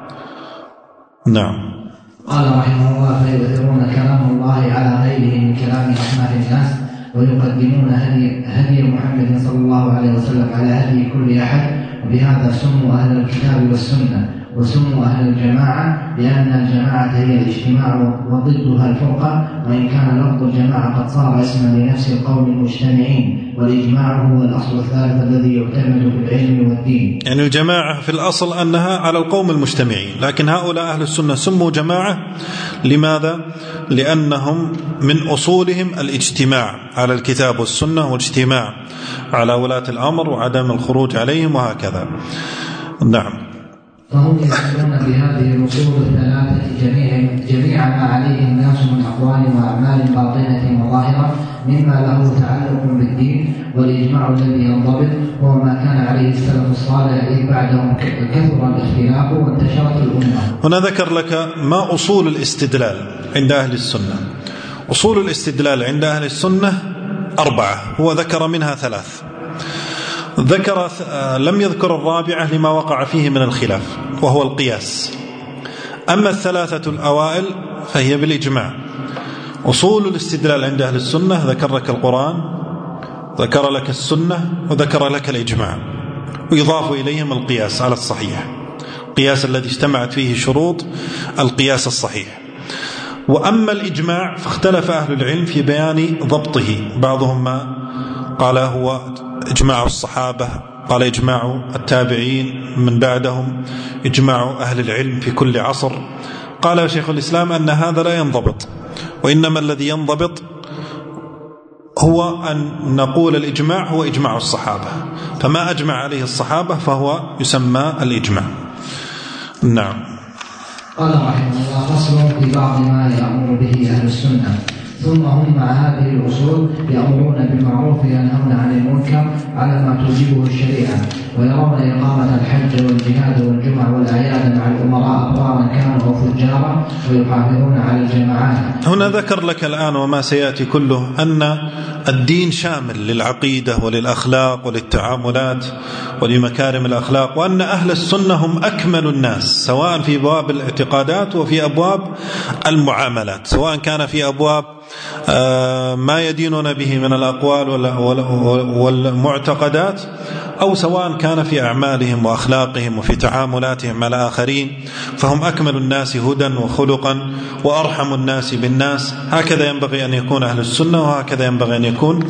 نعم. قال رحمه الله: فيؤثرون كلام الله على غيره من كلام أحمد الناس، ويقدمون هدي محمد صلى الله عليه وسلم على هدي كل أحد. وبهذا سموا أهل الكتاب والسنة، وسموا أهل الجماعة، لأن الجماعة هي الاجتماع وضدها الفرقة، وإن كان لفظ الجماعة قد صار اسما لنفس القوم المجتمعين، والإجماع هو الأصل الثالث الذي يعتمد في العلم والدين. يعني الجماعة في الأصل أنها على القوم المجتمعين، لكن هؤلاء أهل السنة سموا جماعة. لماذا؟ لأنهم من أصولهم الاجتماع على الكتاب والسنة، والاجتماع على ولاة الأمر وعدم الخروج عليهم وهكذا. نعم. فهم يؤمنون بهذه الأصول الثلاثة جميع ما عليه الناس من أقوال وأعمال باطنة وظاهرة، مما له تعلق بالدين، والإجماع الذي ينضبط هو ما كان عليه السلف الصالح إذ بعدهم كثر الاختلاف وانتشرت الأمة. هنا ذكر لك ما أصول الاستدلال عند أهل السنة. أصول الاستدلال عند أهل السنة 4، هو ذكر منها 3. لم يذكر الرابعة لما وقع فيه من الخلاف وهو القياس. أما 3 الأوائل فهي بالإجماع. أصول الاستدلال عند أهل السنة ذكر لك القرآن، ذكر لك السنة، وذكر لك الإجماع، ويضاف إليهم القياس على الصحيح، القياس الذي اجتمعت فيه شروط القياس الصحيح. وأما الإجماع فاختلف أهل العلم في بيان ضبطه، بعضهم ما قال هو إجماع الصحابة، قال إجماع التابعين من بعدهم، إجماع أهل العلم في كل عصر. قال شيخ الإسلام أن هذا لا ينضبط، وإنما الذي ينضبط هو أن نقول الإجماع هو إجماع الصحابة، فما أجمع عليه الصحابة فهو يسمى الإجماع. نعم. قال رحمه الله: فصل في بعض ما يأمر به أهل السنة. ثم هم مع هذه الأصول يأمرون بالمعروف وينهون عن المنكر على ما توجبه الشريعة، ويرون إقامة الحج والجهاد والجمع والأعياد مع الأمراء أبرارا كانوا أو فجارا، ويحافظون على الجماعات. هنا ذكر لك الآن وما سيأتي كله أن الدين شامل للعقيدة وللأخلاق وللتعاملات ولمكارم الأخلاق، وأن أهل السنة هم أكمل الناس سواء في أبواب الاعتقادات وفي أبواب المعاملات، سواء كان في أبواب ما يدينون به من الأقوال والمعتقدات، أو سواء كان في أعمالهم وأخلاقهم وفي تعاملاتهم مع الآخرين، فهم أكمل الناس هدى وخلقا وأرحم الناس بالناس. هكذا ينبغي أن يكون أهل السنة، وهكذا ينبغي أن يكون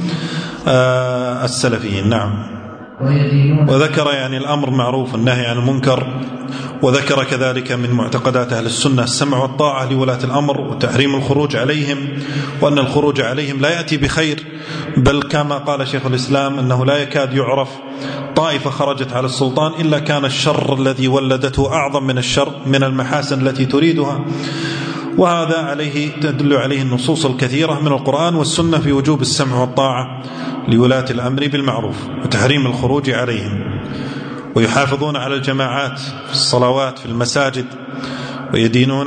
السلفيين. نعم. وذكر يعني الأمر معروف والنهي عن المنكر، وذكر كذلك من معتقدات أهل السنة السمع والطاعة لولاة الأمر وتحريم الخروج عليهم، وأن الخروج عليهم لا يأتي بخير، بل كما قال شيخ الإسلام أنه لا يكاد يعرف طائفة خرجت على السلطان إلا كان الشر الذي ولدته أعظم من الشر من المحاسن التي تريدها. وهذا عليه تدل عليه النصوص الكثيرة من القرآن والسنة في وجوب السمع والطاعة لولاة الأمر بالمعروف وتحريم الخروج عليهم، ويحافظون على الجماعات في الصلوات في المساجد، ويدينون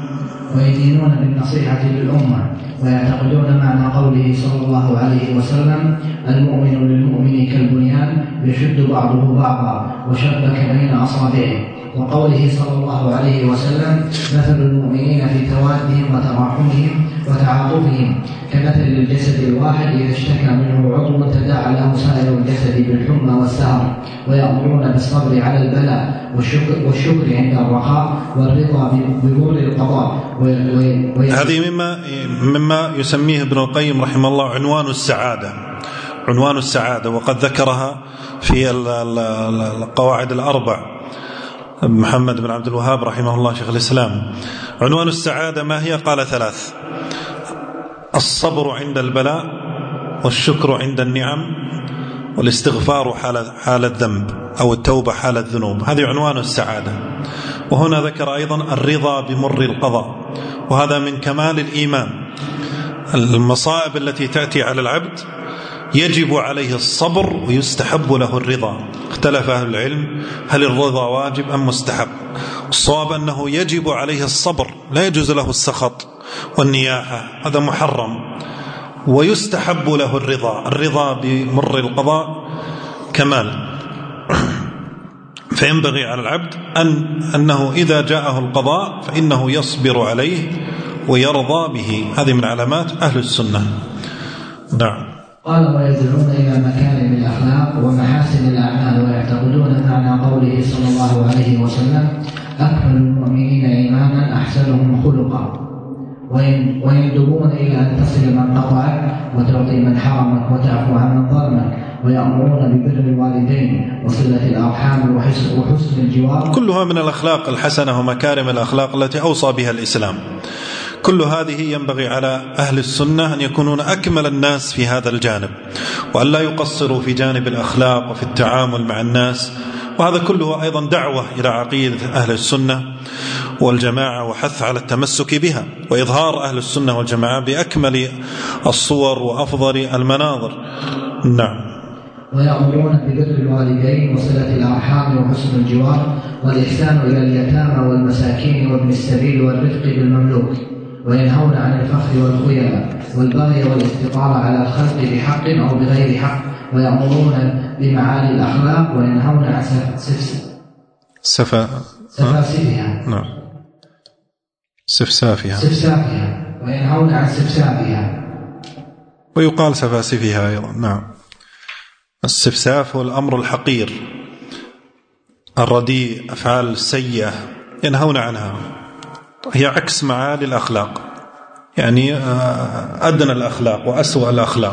بالنصيحة للأمة، ويعتقدون معنى قوله صلى الله عليه وسلم: المؤمن للمؤمن كالبنيان يشد بعضه بعضا وشبك بين أصابعه، وقوله صلى الله عليه وسلم: مثل المؤمنين في توادهم وتراحمهم وتعاطفهم كمثل الجسد الواحد إذا اشتكى منه عضو تداعى له سائر الجسد بالحمى والسهر. ويأمرون بالصبر على البلاء والشكر عند الرخاء والرضا بمرور القضاء. هذه مما يسميه ابن القيم رحمه الله عنوان السعادة، وقد ذكرها في القواعد الأربع محمد بن عبد الوهاب رحمه الله شيخ الإسلام. عنوان السعادة ما هي؟ قال 3: الصبر عند البلاء، والشكر عند النعم، والاستغفار حال الذنب أو التوبة حال الذنوب. هذه عنوان السعادة. وهنا ذكر أيضا الرضا بمر القضاء، وهذا من كمال الإيمان. المصائب التي تأتي على العبد يجب عليه الصبر ويستحب له الرضا. اختلف أهل العلم هل الرضا واجب أم مستحب؟ الصواب أنه يجب عليه الصبر، لا يجوز له السخط والنياحة، هذا محرم. ويستحب له الرضا بمر القضاء كمال. فينبغي على العبد أنه إذا جاءه القضاء فإنه يصبر عليه ويرضى به. هذه من علامات أهل السنة. نعم. قال: ويدعون إلى مكارم الأخلاق ومحاسن الأعمال، ويعتقدون معنى قوله صلى الله عليه وسلم: أكمل المؤمنين إيمانا أحسنهم خلقا، ويندبون إلى أن تصل من قطعك وتعطي من حرمك وتعفو عن من ظلمك، ويأمرون ببر الوالدين وصلة الأرحام وحسن الجوار. كلها من الأخلاق الحسنة ومكارم الأخلاق التي أوصى بها الإسلام. كل هذه ينبغي على أهل السنة أن يكونون أكمل الناس في هذا الجانب، وأن لا يقصروا في جانب الأخلاق وفي التعامل مع الناس. وهذا كله أيضا دعوة إلى عقيدة أهل السنة والجماعة وحث على التمسك بها وإظهار أهل السنة والجماعة بأكمل الصور وأفضل المناظر. نعم. ويأمرون ببر الوالدين وصلة الأرحام وحسن الجوار والإحسان إلى اليتامى والمساكين وابن السبيل والرفق بالمملوك، وينهون عن الفخر والخيلاء والبغي والاستطالة على الخلق بحق أو بغير حق، ويأمرون بمعالي الأخلاق وينهون عن سفاسفها. نعم. سفسافها وينهون عن سفسافها، ويقال سفاسفها أيضا. نعم. السفساف هو الأمر الحقير الرديء، أفعال السيئة ينهون عنها، هي عكس معالي الأخلاق، يعني أدنى الأخلاق وأسوأ الأخلاق.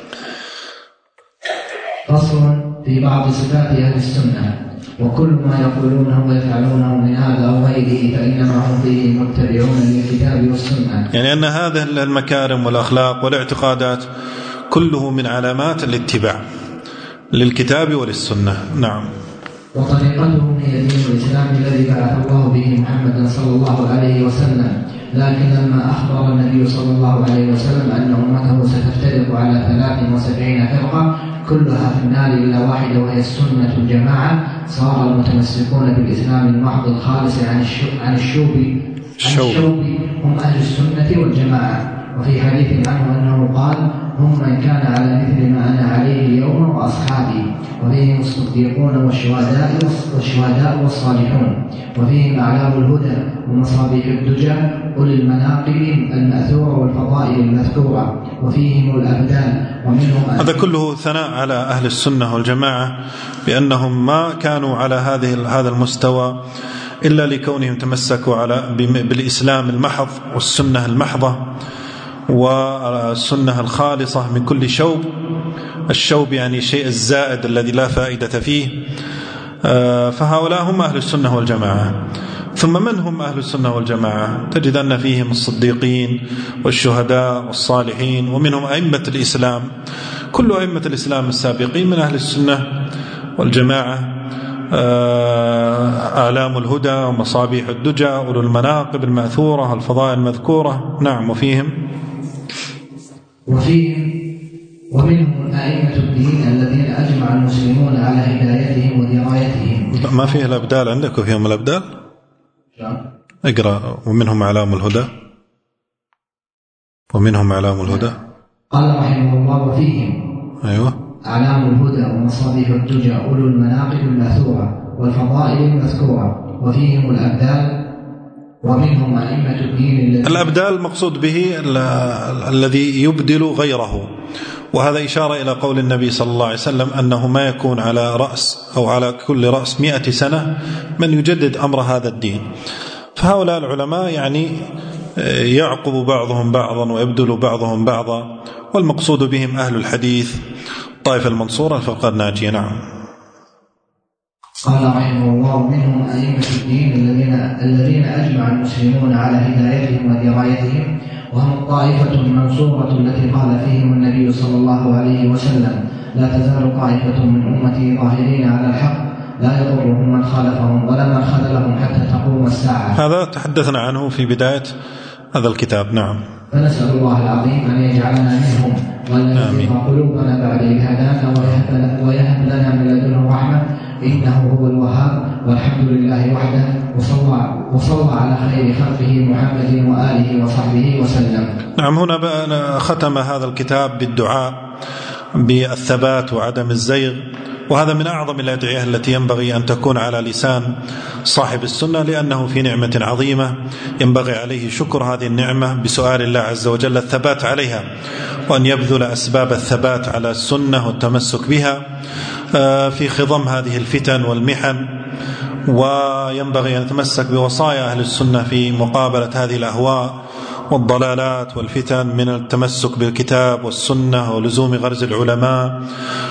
فصل في بعض صفات أهل السنة: وكل ما يقولونه ويفعلونه من هذا أو غيره فإنما هم فيه متبعون للكتاب والسنة. يعني أن هذه المكارم والأخلاق والاعتقادات كله من علامات الاتباع للكتاب وللسنة. نعم. وطريقتهم هي دين الإسلام الذي بعث الله به محمدا صلى الله عليه وسلم، لكن لما أخبر النبي صلى الله عليه وسلم أن أمته ستفترق على 73 فرقة كلها في النار إلا واحدة وهي السنة الجماعة، صار المتمسكون بالإسلام المحض الخالص عن الشوب هم أهل السنة والجماعة. وفي حديث عنه أنه قال: هم من كان على مثل ما أنا عليه اليوم وأصحابي، وفيهم الصديقون والشهداء والصالحون، وفيهم أعلام الهدى ومصابيح الدجى أولي المناقب المأثورة والفضائل المذكورة، وفيهم الأبدال ومنهم. هذا كله ثناء على أهل السنة والجماعة بأنهم ما كانوا على هذا المستوى إلا لكونهم تمسكوا بالإسلام المحض والسنة المحضة والسنة الخالصة من كل شوب. الشوب يعني الشيء الزائد الذي لا فائدة فيه. فهؤلاء هم أهل السنة والجماعة. ثم من هم أهل السنة والجماعة؟ تجد أن فيهم الصديقين والشهداء والصالحين، ومنهم أئمة الإسلام. كل أئمة الإسلام السابقين من أهل السنة والجماعة، أعلام الهدى ومصابيح الدجى أولو المناقب المأثورة الفضائل المذكورة. نعم. ومنهم أئمة الدين الذين أجمع المسلمون على هدايتهم ودرايتهم. ما فيه الأبدال عندك وفيهم الأبدال؟ اقرأ: ومنهم أعلام الهدى. قال رحمه الله: وفيهم أعلام الهدى ومصابيح الدجى أولو المناقب المأثورة والفضائل المذكورة، وفيهم الأبدال ومنهم أئمة الدين. الأبدال مقصود به الذي يبدل غيره، وهذا إشارة إلى قول النبي صلى الله عليه وسلم أنه ما يكون على رأس أو على كل رأس 100 سنة من يجدد أمر هذا الدين. فهؤلاء العلماء يعني يعقب بعضهم بعضا ويبدل بعضهم بعضا، والمقصود بهم أهل الحديث طائفة المنصورة الفرقة الناجية. نعم. قال رحمه الله: منهم أئمة الدين الذين أجمع المسلمون على هدايتهم ودرايتهم، وهم الطائفة المنصورة التي قال فيهم النبي صلى الله عليه وسلم: لا تزال طائفة من أمتي ظاهرين على الحق لا يضرهم من خالفهم ولا من خذلهم حتى تقوم الساعة. هذا تحدثنا عنه في بداية هذا الكتاب. نعم. فنسأل الله العظيم أن يجعلنا منهم وأن يهدي قلوبنا بعد إذ هدانا ويهب لنا من لدنه رحمة إنه هو الوهاب، والحمد لله وحده، وصلى على خير خلقه محمد وآله وصحبه وسلم. نعم. هنا ختم هذا الكتاب بالدعاء بالثبات وعدم الزيغ، وهذا من أعظم الأدعية التي ينبغي أن تكون على لسان صاحب السنة، لأنه في نعمة عظيمة ينبغي عليه شكر هذه النعمة بسؤال الله عز وجل الثبات عليها، وأن يبذل أسباب الثبات على السنة والتمسك بها في خضم هذه الفتن والمحن. وينبغي أن يتمسك بوصايا أهل السنة في مقابلة هذه الأهواء والضلالات والفتن، من التمسك بالكتاب والسنة ولزوم غرز العلماء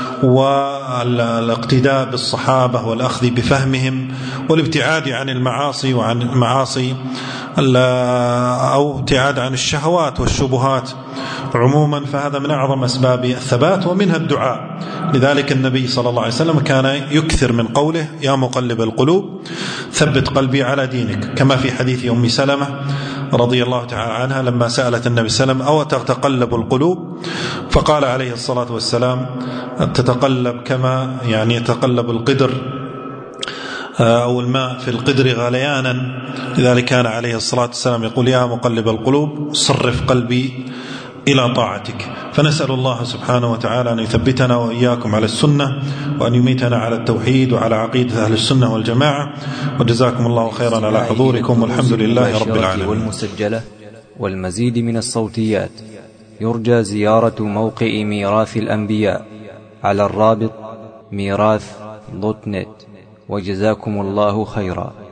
والاقتداء بالصحابة والأخذ بفهمهم والابتعاد عن المعاصي وعن معاصي أو ابتعاد عن الشهوات والشبهات عموما، فهذا من أعظم أسباب الثبات، ومنها الدعاء. لذلك النبي صلى الله عليه وسلم كان يكثر من قوله يا مقلب القلوب ثبت قلبي على دينك، كما في حديث أم سلمة رضي الله تعالى عنها لما سألت النبي صلى الله عليه وسلم أو تتقلب القلوب، فقال عليه الصلاة والسلام تتقلب كما يعني يتقلب القدر أو الماء في القدر غليانا. لذلك كان عليه الصلاة والسلام يقول يا مقلب القلوب صرف قلبي إلى طاعتك. فنسأل الله سبحانه وتعالى أن يثبتنا وإياكم على السنة، وأن يميتنا على التوحيد وعلى عقيدة أهل السنة والجماعة. وجزاكم الله خيرا على حضوركم، والحمد لله رب العالمين. والمسجلة والمزيد من الصوتيات يرجى زيارة موقع ميراث الأنبياء على الرابط ميراث.net. وجزاكم الله خيرا.